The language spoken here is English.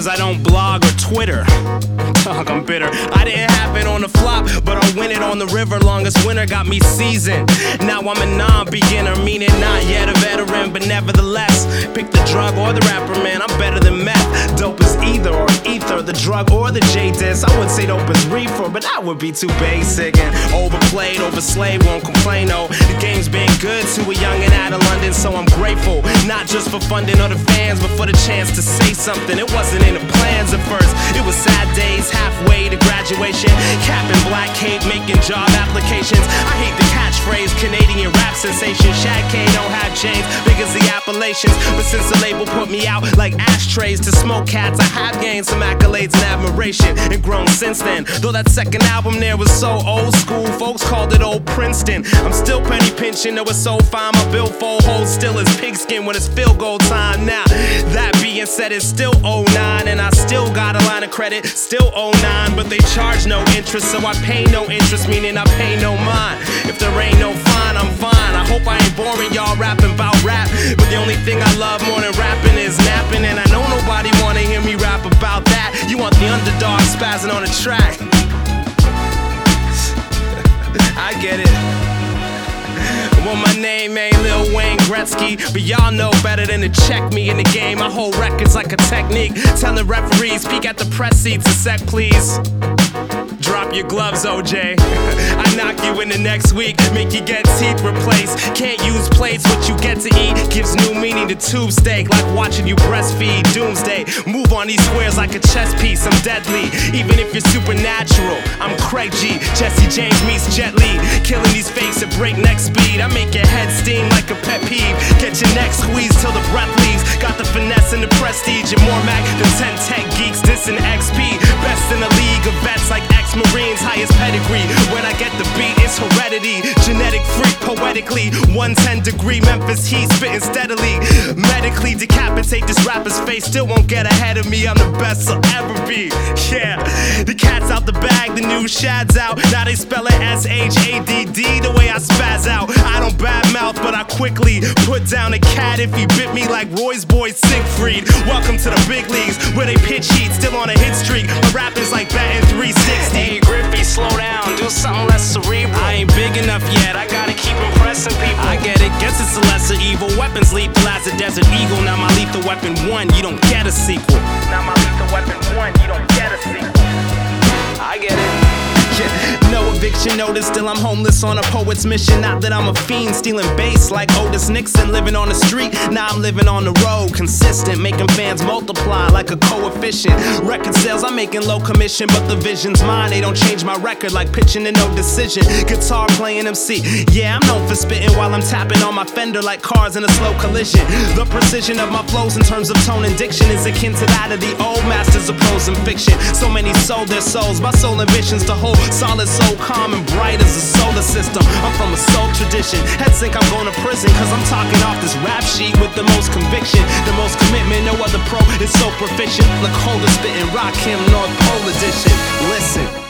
cause I don't blog or Twitter. Dog, I'm bitter. I didn't happen on the flop, but I win it on the river. Longest winter got me seasoned. Now I'm a non-beginner, meaning not yet a veteran, but nevertheless, pick the drug or the rapper, man, I'm better than meth. Dope is either or ether, the drug or the J-Dis. I wouldn't say dope is reefer, but that would be too basic. And overplayed, overslaved, won't complain, oh. The game's been good to a youngin' out of London, so I'm grateful. Not just for funding or the fans, but for the chance to say something. It wasn't in the plans at first, it was sad days, halfway to graduation. Cap and black cape, making job applications. I hate the catchphrase, Canadian rap sensation. Shad K don't have chains, big as the Appalachians. But since the label put me out like ashtrays to smoke cats, I have gained some accolades and admiration, and grown since then. Though that second album there was so old school, folks called it old Princeton. I'm still penny pinching, though it's so fine. My billfold holds still as pigskin when it's field goal time. Now, that being said, it's still 09, and I still got a line of credit, still 09, but they charge no interest, so I pay no interest, meaning I pay no mind. If there ain't no fine, I'm fine. I hope I ain't boring y'all rapping about rap, but the only thing I love more than rapping is napping, and I know nobody wanna hear me rap about that. You want the underdog spazzing on a track. I get it. Well, my name ain't Lil Wayne Gretzky, but y'all know better than to check me in the game. I hold records like a technique, telling referees, peek at the press seats a sec, please. Drop your gloves, OJ. I knock you in the next week, make you get teeth replaced. Can't use plates, what you get to eat gives new meaning to tube steak, like watching you breastfeed. Doomsday, move on these squares like a chess piece. I'm deadly, even if you're supernatural. I'm Craig G, Jesse James meets Jet Li, killing these fakes at breakneck speed. I make your head steam like a pet peeve. Get your neck squeezed till the breath leaves. Got the finesse and the prestige, and more Mac than 10 tech geeks dissing XP. Best in the league of vets like ex-Marines, highest pedigree. When I get the beat, it's heredity. Genetic freak, poetically 110 degree Memphis heat, spitting steadily. Medically decapitate this rapper's face, still won't get ahead of me. I'm the best I'll ever be. Yeah, the cat's out the bag, the new Shad's out. Now they spell it S-H-A-D-D, the way I spaz out. I don't badmouth, but I quickly put down a cat if he bit me like Roy's boy Siegfried. Welcome to the big leagues, where they pitch heat, still on a hit streak. My rap is like batting 360. Hey Griffey, slow down, do something less cerebral. I ain't big enough yet, I gotta keep impressing people. I get it, guess it's a lesser evil. Weapons lethal as a desert eagle. Now my lethal weapon 1, you don't get a sequel. Now my lethal weapon 1, you don't get a sequel. I get it. No eviction notice, still I'm homeless on a poet's mission. Not that I'm a fiend, stealing bass like Otis Nixon. Living on the street, now I'm living on the road. Consistent, making fans multiply like a coefficient. Record sales, I'm making low commission, but the vision's mine. They don't change my record like pitching to no decision. Guitar playing MC, yeah, I'm known for spitting while I'm tapping on my fender like cars in a slow collision. The precision of my flows in terms of tone and diction is akin to that of the old masters of prose and fiction. So many sold their souls, my soul ambitions to hold solid, so calm and bright as a solar system. I'm from a soul tradition. Head sink, I'm going to prison, cause I'm talking off this rap sheet with the most conviction, the most commitment. No other pro is so proficient. Like Holder spitting Rock Him North Pole edition. Listen.